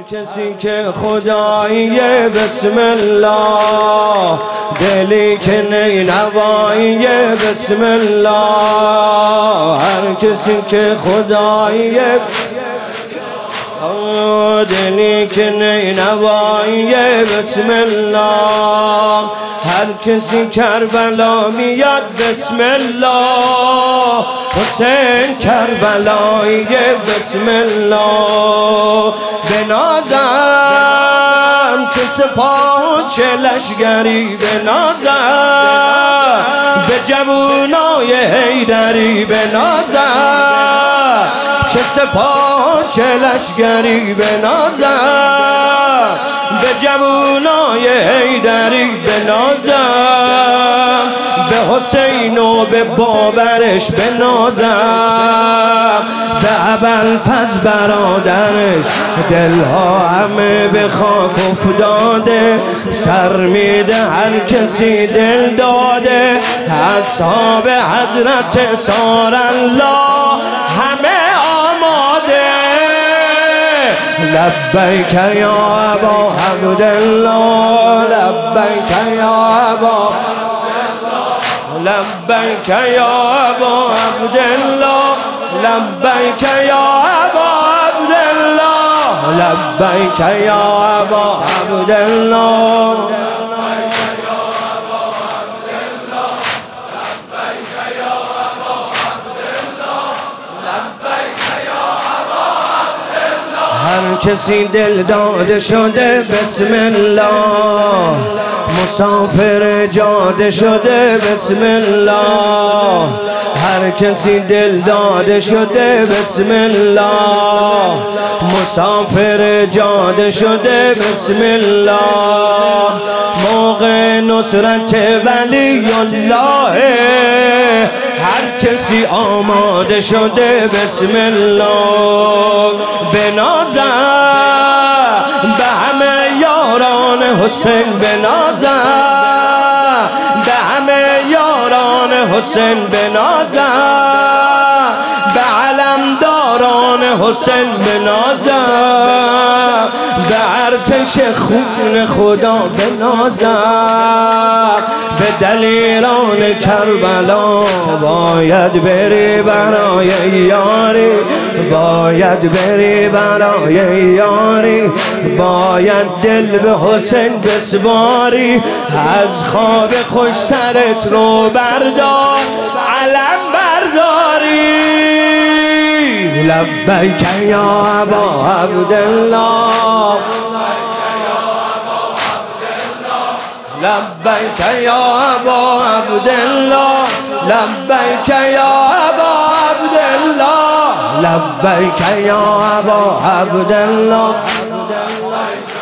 کسی که خداییه بسم الله، دلی که نینواییه بسم الله. هر کسی که خداییه، دلی که نینواییه بسم الله. هر کسی کربلا میاد بسم الله، حسین کربلاییه بسم الله. بنازم که سپاه لشگری، بنازم به جوانای حیدری، بنازم که سپاه لشگری، بنازم به جوانای حیدری، بنازم به حسین و به باورش، بنازم به ابوالفضل برادرش. دلها همه به خاک افتاده، سر میده هر کسی دل داده. اصحاب حضرت سار الله همه آماده. لبیک یا ابا عبدالله، لبیک یا ابا، لبیک یا ابا عبدالله، لبیک یا ابا عبدالله، لبیک یا ابا عبدالله. هر کسی دل داده شده بسم الله، مسافر جاده شده بسم الله. هر کسی دل داده شده بسم الله، مسافر جاده شده بسم الله. موقع نصرت ولی الله، هر کسی آماده شده بسم الله. بنازم به همه یاران حسین، بنازم به همه یاران حسین، بنازم به علمداران حسین، بنازم به ارتش خون خدا، بنازم به دلیران کربلا. باید بری برای یاری، باید بری برای یاری، باید دل به حسین بسپاری. از خواب خوش سرت رو بردار، علم برداری. لبیک یا ابا عبدالله، لبیک یا ابا عبدالله، لبیک یا ابا عبدالله، لبیک یا ابا عبدالله.